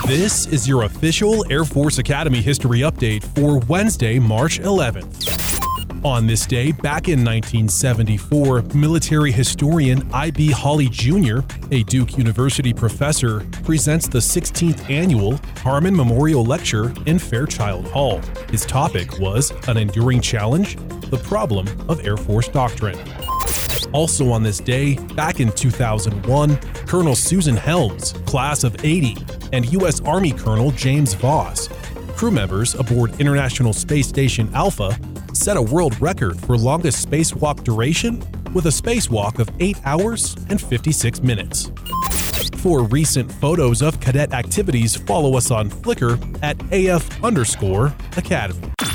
This is your official Air Force Academy history update for Wednesday, March 11th. On this day, back in 1974, military historian I.B. Hawley Jr., a Duke University professor, presents the 16th annual Harmon Memorial Lecture in Fairchild Hall. His topic was An Enduring Challenge: The Problem of Air Force Doctrine. Also on this day, back in 2001, Colonel Susan Helms, class of '80, and U.S. Army Colonel James Voss, crew members aboard International Space Station Alpha, set a world record for longest spacewalk duration with a spacewalk of 8 hours and 56 minutes. For recent photos of cadet activities, follow us on Flickr at AF_Academy.